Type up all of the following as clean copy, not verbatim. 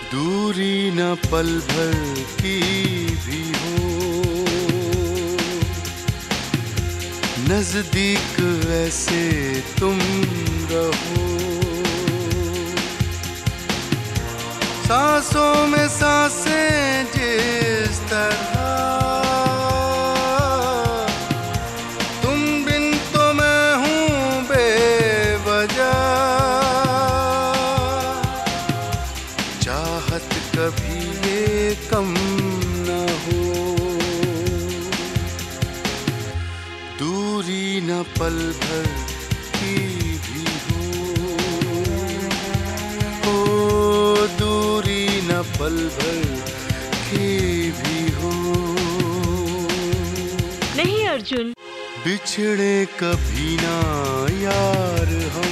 दूरी न पल भर की भी हो, नजदीक ऐसे तुम रहो। सांसों में सांसें जिस तरह, तुम बिन तो मैं हूँ बेवजह। चाहत कभी ये कम न हो, दूरी न पल भर की भी हो, दूरी न पल भर की भी हो। नहीं अर्जुन, बिछड़े कभी ना यार हम,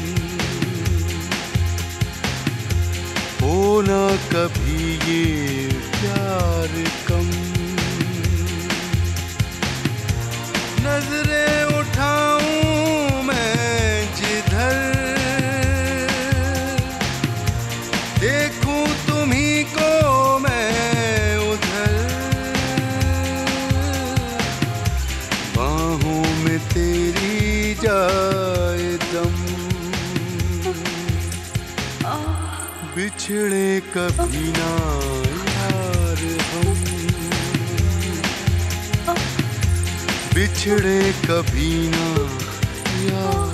होना कभी ये प्यार कम। नजरें उठाऊं मैं जिधर, देखूं तुम्ही को मैं उधर। बाहों में तेरी जाए दम, बिछड़े कभी ना यार हम, बिछड़े कभी ना यार।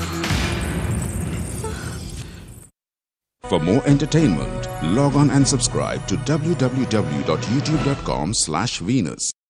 For more entertainment, log on and subscribe to www.youtube.com/Venus.